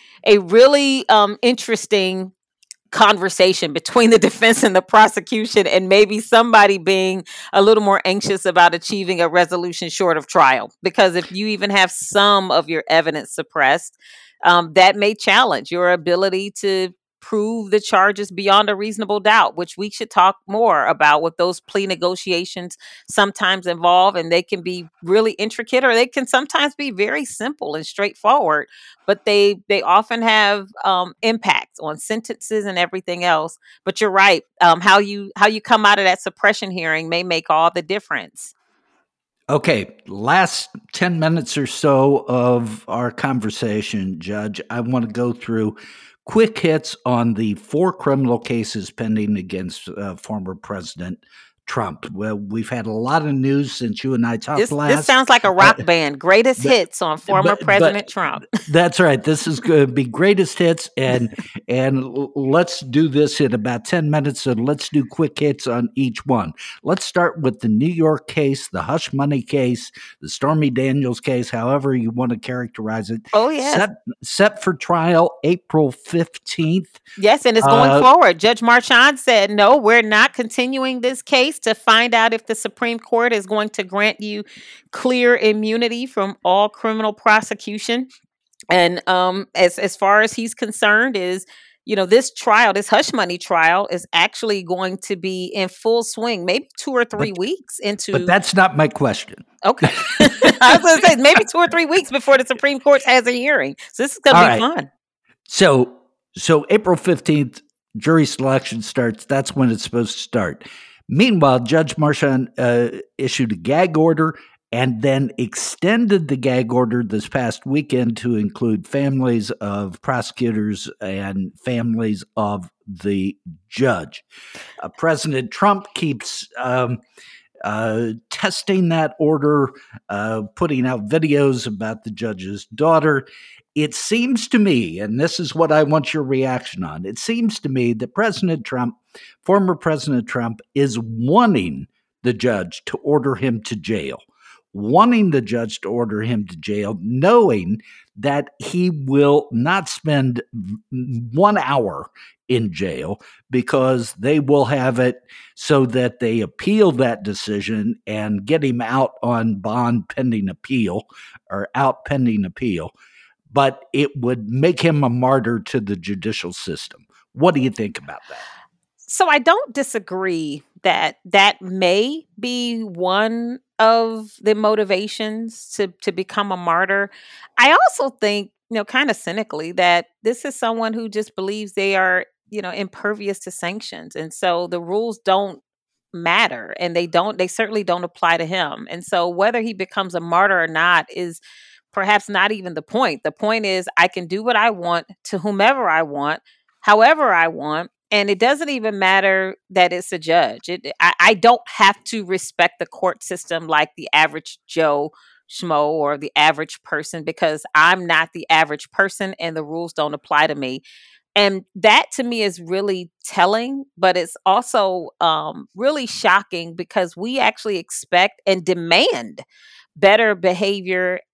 really interesting conversation between the defense and the prosecution, and maybe somebody being a little more anxious about achieving a resolution short of trial. Because if you even have some of your evidence suppressed, that may challenge your ability to prove the charges beyond a reasonable doubt, which we should talk more about what those plea negotiations sometimes involve. And they can be really intricate, or they can sometimes be very simple and straightforward, but they often have impacts on sentences and everything else. But you're right. How you come out of that suppression hearing may make all the difference. Okay, last 10 minutes or so of our conversation, Judge. I want to go through quick hits on the 4 criminal cases pending against former President Trump. Well, we've had a lot of news since you and I talked last. This sounds like a rock band. Greatest hits on former President Trump. That's right. This is going to be greatest hits, and let's do this in about 10 minutes. So let's do quick hits on each one. Let's start with the New York case, the hush money case, the Stormy Daniels case, however you want to characterize it. Oh, yes. Set for trial April 15th. Yes, and it's going forward. Judge Marchand said, no, we're not continuing this case to find out if the Supreme Court is going to grant you clear immunity from all criminal prosecution. And as far as he's concerned is, this trial, this hush money trial is actually going to be in full swing, maybe 2 or 3 weeks into. But that's not my question. Okay. I was going to say maybe 2 or 3 weeks before the Supreme Court has a hearing. So this is going to be fun. So April 15th, jury selection starts. That's when it's supposed to start. Meanwhile, Judge Marchand issued a gag order and then extended the gag order this past weekend to include families of prosecutors and families of the judge. President Trump keeps testing that order, putting out videos about the judge's daughter. It seems to me, and this is what I want your reaction on, it seems to me that President Trump, former President Trump, is wanting the judge to order him to jail, knowing that he will not spend 1 hour in jail because they will have it so that they appeal that decision and get him out on bond pending appeal or out pending appeal. But it would make him a martyr to the judicial system. What do you think about that? So I don't disagree that may be one of the motivations to become a martyr. I also think, kind of cynically, that this is someone who just believes they are, impervious to sanctions. And so the rules don't matter, and they certainly don't apply to him. And so whether he becomes a martyr or not is perhaps not even the point. The point is I can do what I want to whomever I want, however I want. And it doesn't even matter that it's a judge. I don't have to respect the court system like the average Joe Schmo or the average person, because I'm not the average person and the rules don't apply to me. And that to me is really telling, but it's also really shocking because we actually expect and demand better behavior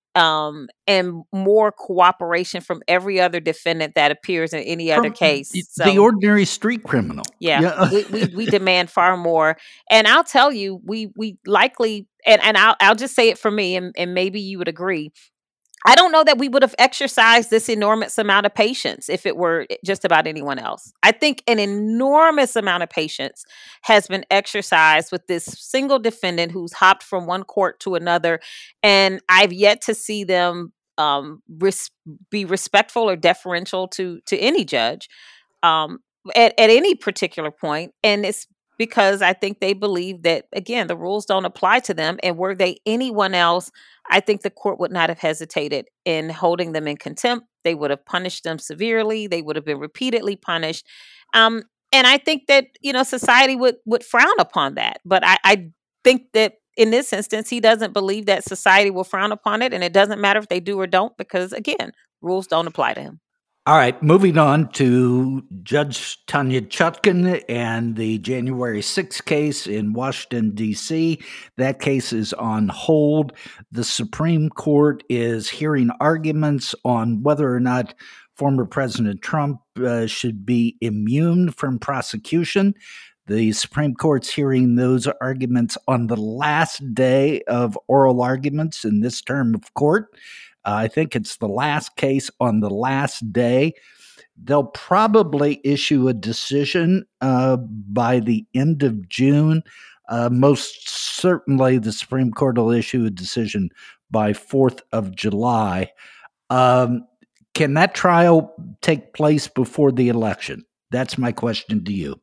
and more cooperation from every other defendant that appears in any other From case. the So ordinary street criminal. yeah, Yeah. we demand far more. And I'll tell you, we likely, and I'll just say it for me, and maybe you would agree. I don't know that we would have exercised this enormous amount of patience if it were just about anyone else. I think an enormous amount of patience has been exercised with this single defendant who's hopped from one court to another, and I've yet to see them be respectful or deferential to any judge um, at any particular point. And it's because I think they believe that, again, the rules don't apply to them. And were they anyone else, I think the court would not have hesitated in holding them in contempt. They would have punished them severely. They would have been repeatedly punished. Um, and I think that, society would frown upon that. But I think that in this instance, he doesn't believe that society will frown upon it. And it doesn't matter if they do or don't, because, again, rules don't apply to him. All right, moving on to Judge Tanya Chutkan and the January 6th case in Washington, D.C. That case is on hold. The Supreme Court is hearing arguments on whether or not former President Trump should be immune from prosecution. The Supreme Court's hearing those arguments on the last day of oral arguments in this term of court. I think it's the last case on the last day. They'll probably issue a decision by the end of June. Most certainly, the Supreme Court will issue a decision by 4th of July. Can that trial take place before the election? That's my question to you.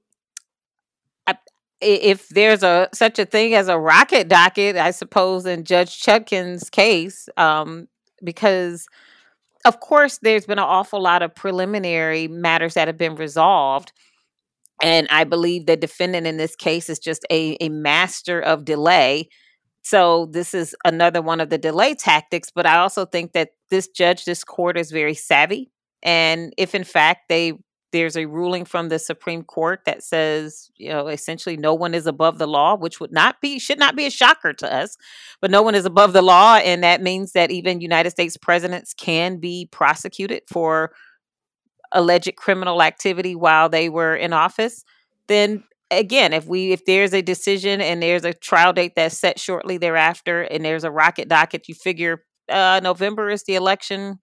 If there's such a thing as a rocket docket, I suppose, in Judge Chutkan's case, because, of course, there's been an awful lot of preliminary matters that have been resolved. And I believe the defendant in this case is just a master of delay. So this is another one of the delay tactics. But I also think that this court is very savvy. And if, in fact, there's a ruling from the Supreme Court that says, essentially no one is above the law, which should not be a shocker to us, but no one is above the law. And that means that even United States presidents can be prosecuted for alleged criminal activity while they were in office. Then again, if there's a decision and there's a trial date that's set shortly thereafter and there's a rocket docket, you figure November is the election.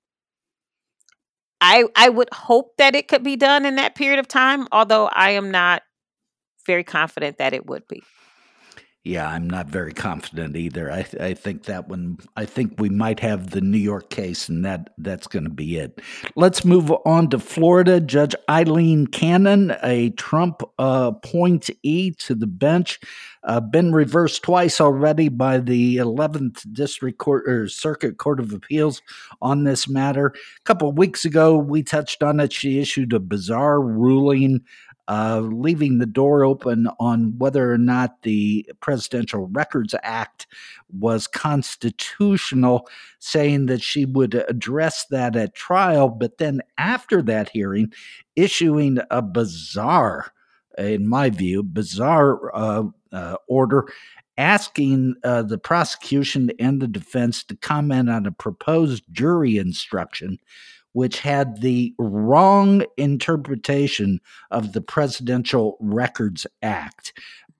I would hope that it could be done in that period of time, although I am not very confident that it would be. Yeah, I'm not very confident either. I think that one. I think we might have the New York case, and that's going to be it. Let's move on to Florida. Judge Eileen Cannon, a Trump appointee to the bench, been reversed twice already by the 11th District Court or Circuit Court of Appeals on this matter. A couple of weeks ago, we touched on it. She issued a bizarre ruling leaving the door open on whether or not the Presidential Records Act was constitutional, saying that she would address that at trial, but then after that hearing, issuing a bizarre, in my view, order asking the prosecution and the defense to comment on a proposed jury instruction which had the wrong interpretation of the Presidential Records Act.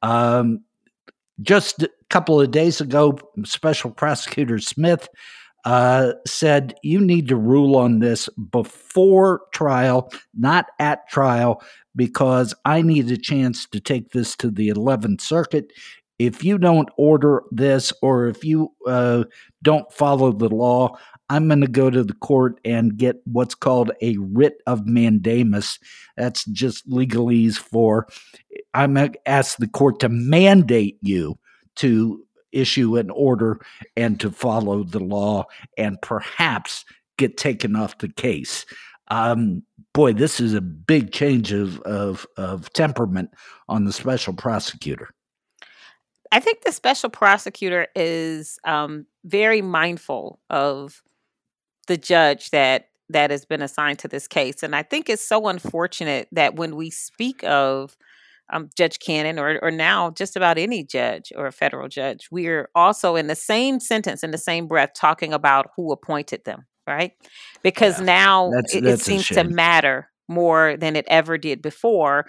Just a couple of days ago, Special Prosecutor Smith said, you need to rule on this before trial, not at trial, because I need a chance to take this to the 11th Circuit. If you don't order this, or if you don't follow the law, I'm going to go to the court and get what's called a writ of mandamus. That's just legalese for I'm going to ask the court to mandate you to issue an order and to follow the law and perhaps get taken off the case. Boy, this is a big change of temperament on the special prosecutor. I think the special prosecutor is very mindful of the judge that has been assigned to this case. And I think it's so unfortunate that when we speak of Judge Cannon, or now just about any judge or a federal judge, we're also in the same sentence, in the same breath, talking about who appointed them, right? Because Yeah, now it that's a seems to shame. matter more than it ever did before.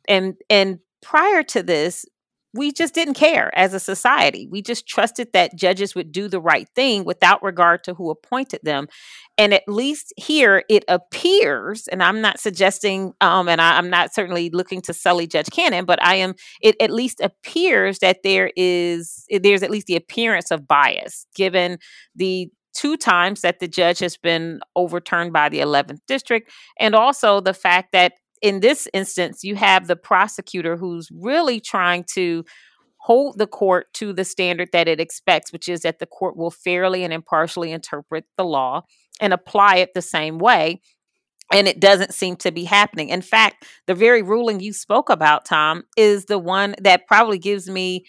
And prior to this, we just didn't care as a society. We just trusted that judges would do the right thing without regard to who appointed them. And at least here it appears, and I'm not suggesting, I'm not certainly looking to sully Judge Cannon, but it at least appears that there's at least the appearance of bias, given the two times that the judge has been overturned by the 11th district, and also the fact that in this instance, you have the prosecutor who's really trying to hold the court to the standard that it expects, which is that the court will fairly and impartially interpret the law and apply it the same way. And it doesn't seem to be happening. In fact, the very ruling you spoke about, Tom, is the one that probably gives me,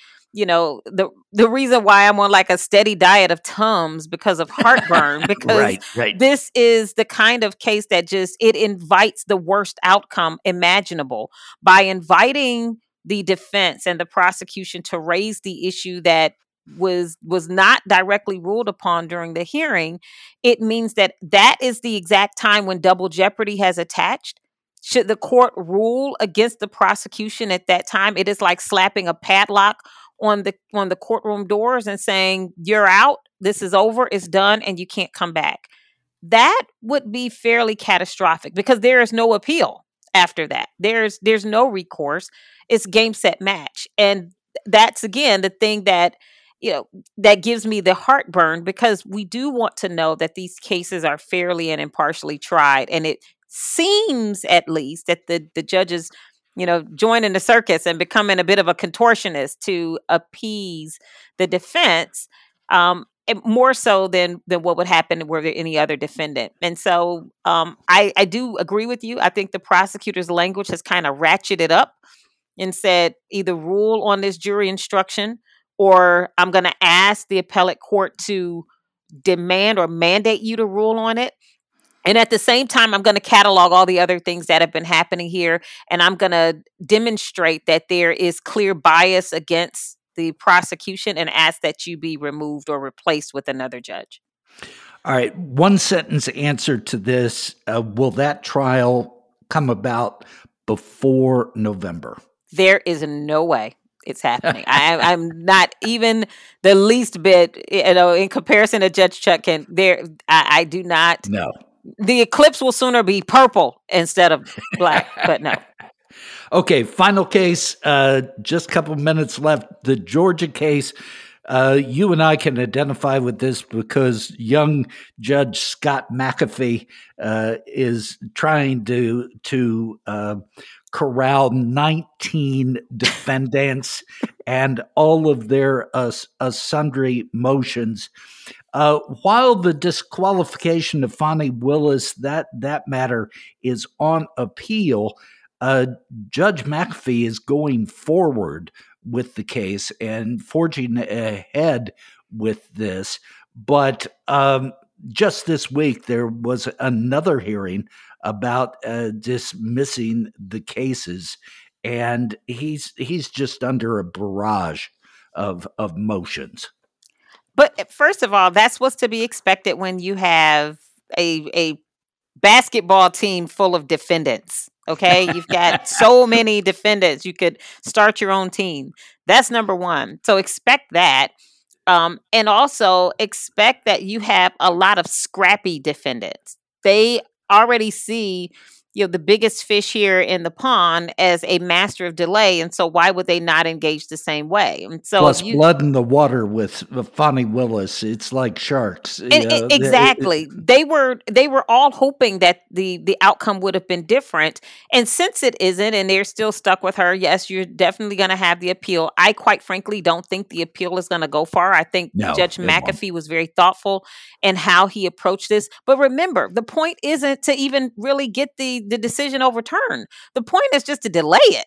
the reason why I'm on like a steady diet of Tums because of heartburn, because Right. this is the kind of case that it invites the worst outcome imaginable by inviting the defense and the prosecution to raise the issue that was not directly ruled upon during the hearing. It means that is the exact time when double jeopardy has attached. Should the court rule against the prosecution at that time, it is like slapping a padlock on the courtroom doors and saying, you're out, this is over, it's done, and you can't come back. That would be fairly catastrophic because there is no appeal after that. There's no recourse. It's game, set, match. And that's, again, the thing that that gives me the heartburn, because we do want to know that these cases are fairly and impartially tried. And it seems, at least, that the judges, joining the circus and becoming a bit of a contortionist to appease the defense, more so than what would happen were there any other defendant. And so I do agree with you. I think the prosecutor's language has kind of ratcheted up and said, either rule on this jury instruction, or I'm going to ask the appellate court to demand or mandate you to rule on it. And at the same time, I'm going to catalog all the other things that have been happening here. And I'm going to demonstrate that there is clear bias against the prosecution and ask that you be removed or replaced with another judge. All right. One sentence answer to this. Will that trial come about before November? There is no way it's happening. I'm not even the least bit, in comparison to Judge Chutkan. I do not. No. The eclipse will sooner be purple instead of black, but no. Okay, final case. Just a couple minutes left. The Georgia case. You and I can identify with this because young Judge Scott McAfee is trying to corral 19 defendants and all of their sundry motions. While the disqualification of Fani Willis, that matter is on appeal, Judge McAfee is going forward with the case and forging ahead with this. But just this week, there was another hearing about dismissing the cases, and he's just under a barrage of motions. But first of all, that's what's to be expected when you have a basketball team full of defendants. Okay, you've got so many defendants, you could start your own team. That's number one. So expect that. And also expect that you have a lot of scrappy defendants. They already see, the biggest fish here in the pond as a master of delay. And so why would they not engage the same way? And so plus blood in the water with Fani Willis. It's like sharks. Exactly. They were all hoping that the outcome would have been different. And since it isn't, and they're still stuck with her, yes, you're definitely going to have the appeal. I quite frankly don't think the appeal is going to go far. I think Judge McAfee was very thoughtful in how he approached this. But remember, the point isn't to even really get the decision overturned. The point is just to delay it.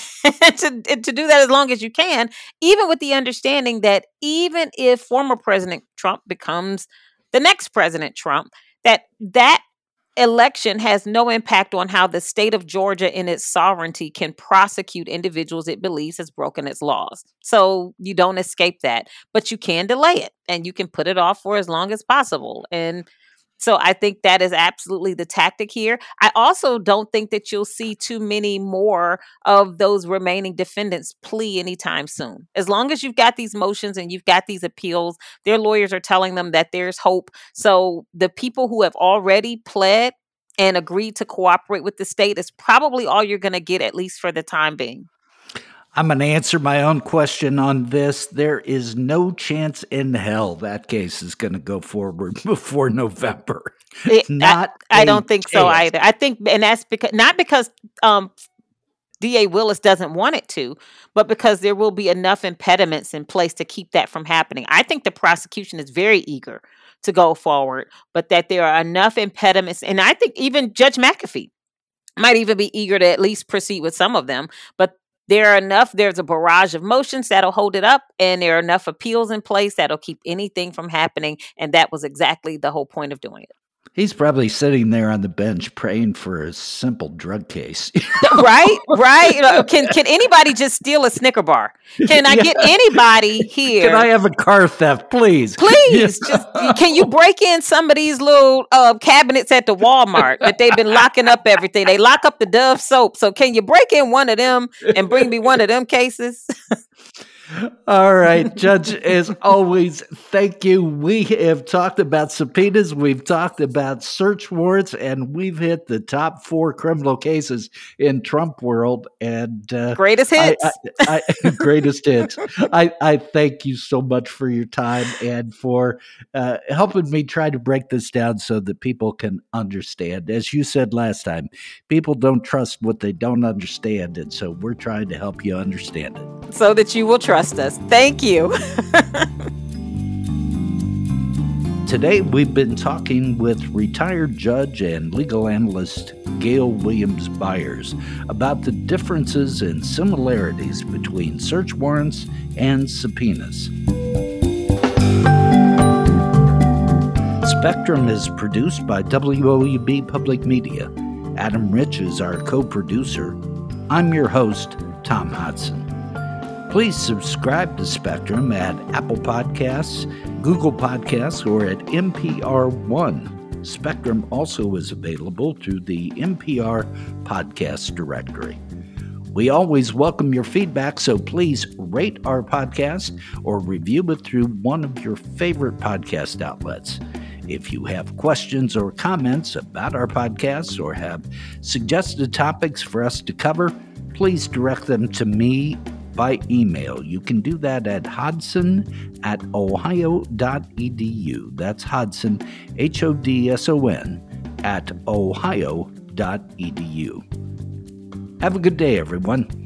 to do that as long as you can, even with the understanding that even if former President Trump becomes the next President Trump, that election has no impact on how the state of Georgia in its sovereignty can prosecute individuals it believes has broken its laws. So you don't escape that, but you can delay it and you can put it off for as long as possible. And so I think that is absolutely the tactic here. I also don't think that you'll see too many more of those remaining defendants plea anytime soon. As long as you've got these motions and you've got these appeals, their lawyers are telling them that there's hope. So the people who have already pled and agreed to cooperate with the state is probably all you're going to get, at least for the time being. I'm going to answer my own question on this. There is no chance in hell that case is going to go forward before November. I don't think so either. I think, and that's because not because DA Willis doesn't want it to, but because there will be enough impediments in place to keep that from happening. I think the prosecution is very eager to go forward, but that there are enough impediments, and I think even Judge McAfee might even be eager to at least proceed with some of them, but there's a barrage of motions that'll hold it up, and there are enough appeals in place that'll keep anything from happening. And that was exactly the whole point of doing it. He's probably sitting there on the bench praying for a simple drug case. Right. Can anybody just steal a Snicker bar? Can I get anybody here? Can I have a car theft, please? Please, just can you break in some of these little cabinets at the Walmart that they've been locking up everything? They lock up the Dove soap. So can you break in one of them and bring me one of them cases? All right, Judge, as always, thank you. We have talked about subpoenas, we've talked about search warrants, and we've hit the top 4 criminal cases in Trump world. And greatest hits. Greatest hits. I thank you so much for your time and for helping me try to break this down so that people can understand. As you said last time, people don't trust what they don't understand, and so we're trying to help you understand it. So that you will trust us. Thank you. Today, we've been talking with retired judge and legal analyst Gail Williams Byers about the differences and similarities between search warrants and subpoenas. Spectrum is produced by WOUB Public Media. Adam Rich is our co-producer. I'm your host, Tom Hodson. Please subscribe to Spectrum at Apple Podcasts, Google Podcasts, or at NPR One. Spectrum also is available through the NPR Podcast Directory. We always welcome your feedback, so please rate our podcast or review it through one of your favorite podcast outlets. If you have questions or comments about our podcasts or have suggested topics for us to cover, please direct them to me by email. You can do that at hodson@ohio.edu. That's Hodson, HODSON, @ohio.edu. Have a good day, everyone.